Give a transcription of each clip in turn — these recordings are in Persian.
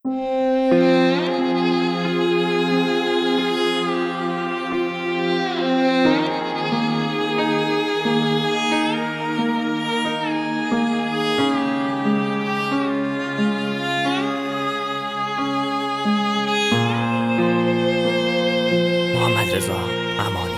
محمد رضا امانی.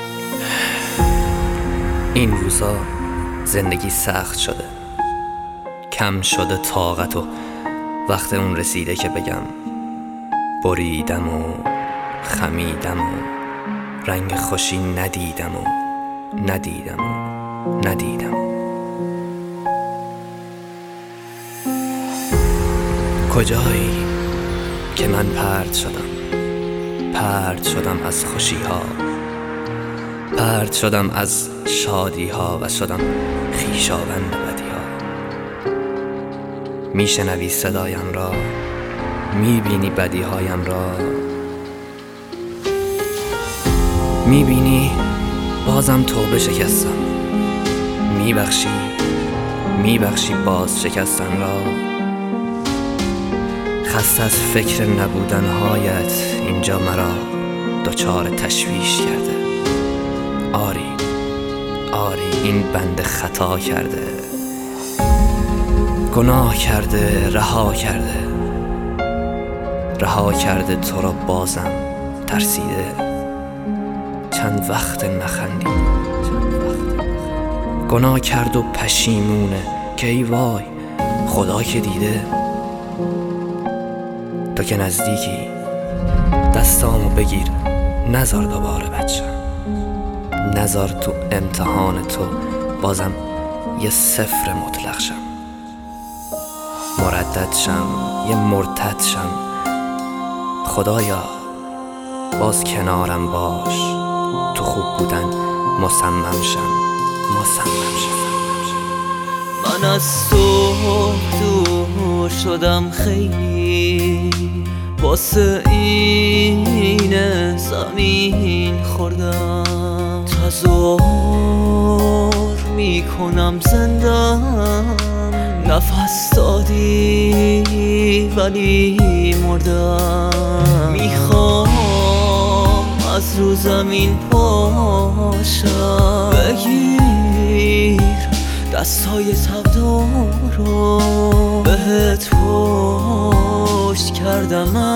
این روزا زندگی سخت شده، کم شده طاقت و وقت اون رسیده که بگم بریدم و خمیدم و رنگ خوشی ندیدم و ندیدم و ندیدم. کجایی که من پرت شدم از خوشی ها، پرت شدم از شادی ها و شدم خویشاوند بدی ها. میشنوی صدایم را، میبینی بدی هایم را، میبینی بازم توبه شکستم، میبخشی باز شکستن را. خسته از فکر نبودن هایت اینجا مرا دچار تشویش کرده. آری این بنده خطا کرده، گناه کرده، رها کرده تو را بازم ترسیده. چند وقت نخندید، گناه کرد و پشیمونه که ای وای خدا که دیده. تو که نزدیکی دستامو بگیر، نذار دوباره بچم، نذار تو امتحان تو بازم یه صفر مطلق شم، مردد شم، یه مرتد شم. خدایا باز کنارم باش، تو خوب بودن مصمم شم. من از تو دور شدم خیلی، واسه این زمین خوردم، تظاهر میکنم زندم، نفس دادی ولی مردم. میخوام از رو زمین پاشم، بگیر دستای تبدار رو، بهت پشت کردم